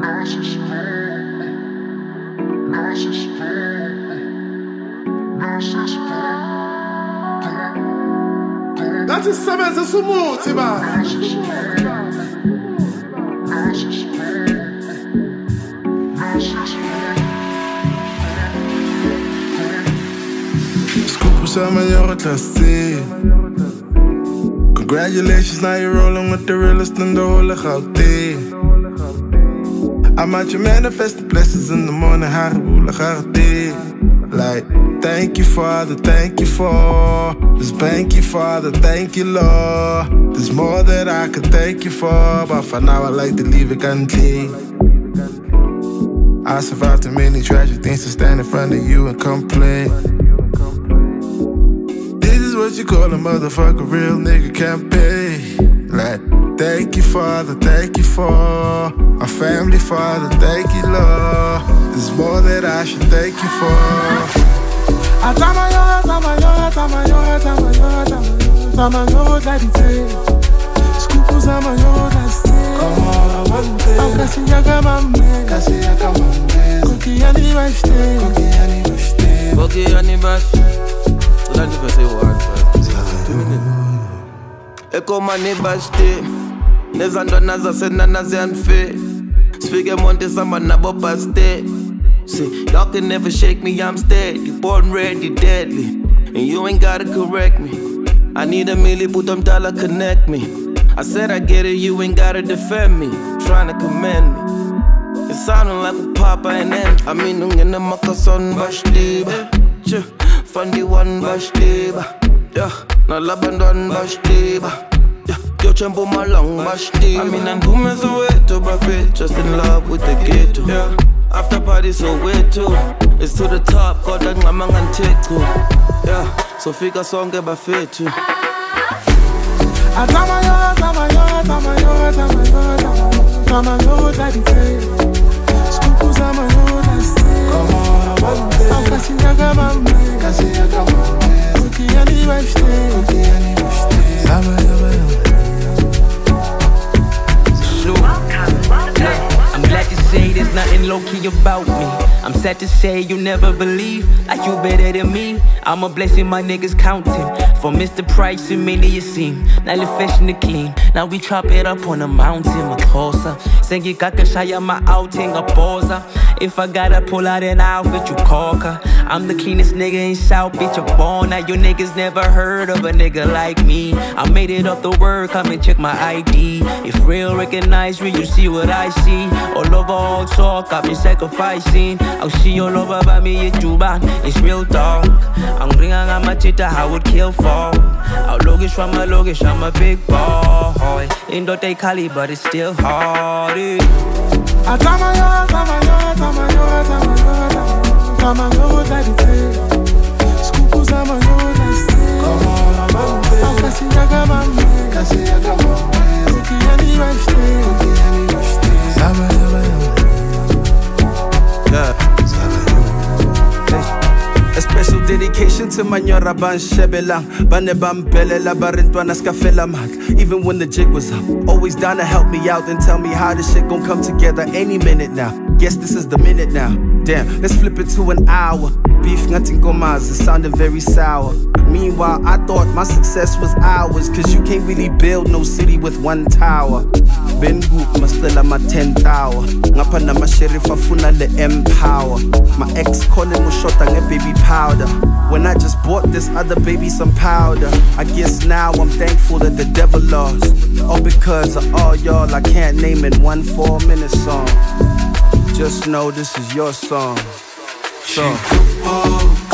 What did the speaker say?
Dați semenze sumuți, ba. Scoop some of your classe. Congratulations, now you're rolling with the realest in the whole of Gauteng. I'm out, you manifest the blessings in the morning. Like, thank you, Father, thank you for this. Thank you, Father, thank you, Lord. There's more that I could thank you for, but for now I like to leave it unclean. I survived too many tragic things to stand in front of you and complain. This is what you call a motherfucker, real nigga can't pay. Like, thank you, Father, thank you for our family, Father, thank you, Lord. There's more that I should thank you for. Ekomani bashte nezandwana zasenana ziyanfe sifike monte sama nabo paste. See, y'all can never shake me, I'm steady, born ready, deadly, and you ain't gotta correct me. I need a milli, put them dollar, connect me. I said I get it, you ain't gotta defend me, trying to commend me. It sounding like a papa and then I mean, nungena makason bashtiba, Fundy one bashtiba, yeah, na labandon bashtiba. Yo champo malong bashtiba. I mean, and who is away to buffet, just in love with the ghetto. Yeah. After party so weird too. It's to the top, God that ngamang and take too. Yeah, so fika song get buffet too. I'm glad to say there's nothing low-key about me. I'm sad to say you never believe like you better than me. I'm a blessing, my niggas counting. For Mr. Price and many you seem. Now the fashion the clean. Now we chop it up on a mountain, my cosa. Sengi kaka shaya my outing, a posa. If I gotta pull out an outfit, you cocker. I'm the cleanest nigga in South, bitch, you're born. Now you niggas never heard of a nigga like me. I made it off the word, come and check my ID. If real recognize me, you see what I see. All over all talk, I've been sacrificing. I'll see all over by me in Juba, it's real talk. I'm bringing on my chita, I would kill for. I'll logish from my logish, I'm a big boy. Ain't no take Cali, but it's still hard. A special dedication to my nyora ban shebelang. Bane bambelela barintwana skafela mag. Even when the jig was up, always down to help me out and tell me how this shit gon' come together any minute now. Guess this is the minute now. Damn, let's flip it to an hour. Beef nothing gomas, it sounded very sour. Meanwhile, I thought my success was ours, cause you can't really build no city with one tower. Ben Goop, mastela ma 10th hour. Ngapa na ma sheriff afuna le empower. My ex calling mo shota nge baby powder. When I just bought this other baby some powder. I guess now I'm thankful that the devil lost. All because of all y'all I can't name in one 4-minute song. Just know this is your song.